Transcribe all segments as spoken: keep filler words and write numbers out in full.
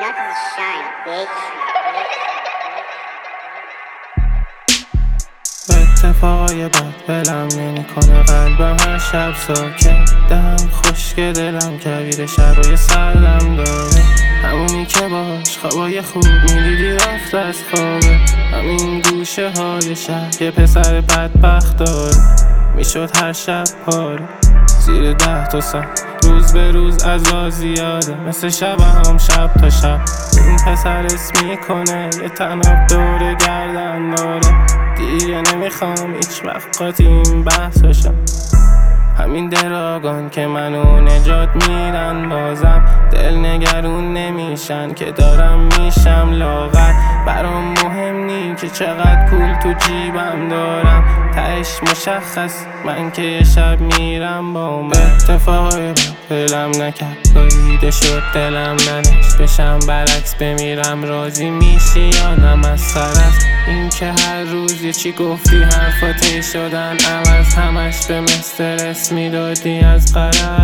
Nuts is shine, bitch. اتفاقای بد بلم نمی کنه قلبم هر شب ساکت دهن خشک دلم کویر شبای سردم داره همونی که باش خوابای خوب میدیدی رفت از خوابه همین گوشه های شب یه پسر بدبخت داره میشد هر شب پاره زیر ده تا سن روز به روز عذا زیاده مثل شب هم شب تا شب این پسر اسم میکنه یه تناب دور گردن داره دیگه نمیخوام هیچ وقت قاطی این بحثاشم همین دراگان که منو نجات میدن بازم دل نگرون نمیشن که دارم میشم لاغر برام مهم نی که چقدر پول تو جیبم دارم تهش مشخص من که یه شب میرم با من اتفاقی دلم نکرد باریده شد دلم ننش بشم برعکس بمیرم راضی میشی یا نه مسخره است این که هر روز یه چی گفتی حرفاتی شدن عوض همش به مسترس میدادی از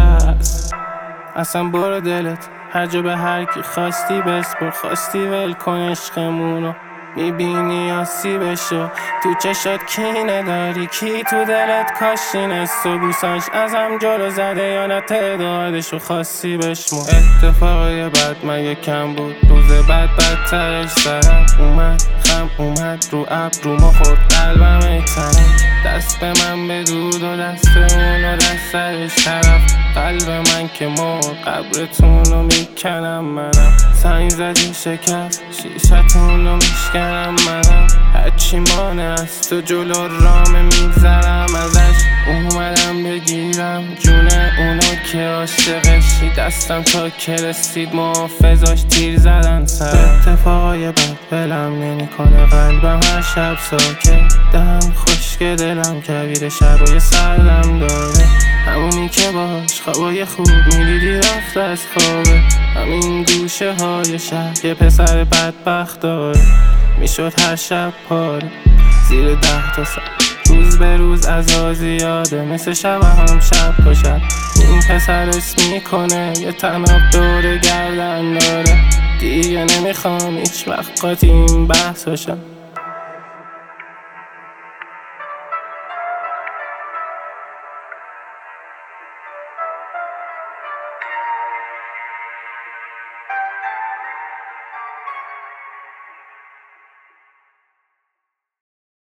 غرض اصلا برو دلت هر جا به هر کی خواستی بسپر خواستی ول کن عشقمونو میبینی آسی بشو تو چشات کینه داری کی تو دلت کاشی نست و بوساش ازم جلو زده یا نه تعدادشو خاصی بشمو اتفاقی بد مگه کم بود روز بعد بدترش سرم اومد خم اومد رو ابرو خورد قلبم ای تنم دست به من بدود و دست اونو دست سرش طرف قلب من که مرد قبرتونو میکنم منم سنگ زدی شکست شیشتونو میشکنم منم هرچی مانه از تو جلو رامه میگذرم ازش اومدم بگیرم جونه اونو که عاشقشی دستم تا که رسید محافظاش تیر زدن سر اتفاقای بد بلم نمی کنه قلبم هر شب ساکت دهن خشک دلم کویر شبای سردم داره همونی که باش خوابای خوب میدیدی رفت از خوابه همین گوشه های شب یه پسر بدبخت داره میشد هر شب پاره زیر ده تا سن روز به روز عذا زیاده مثل شب هم شب تا شب این پسر اسم میکنه یه تناب دور گردن داره دیگه نمیخوام هیچ وقت قاطی این بحثاشم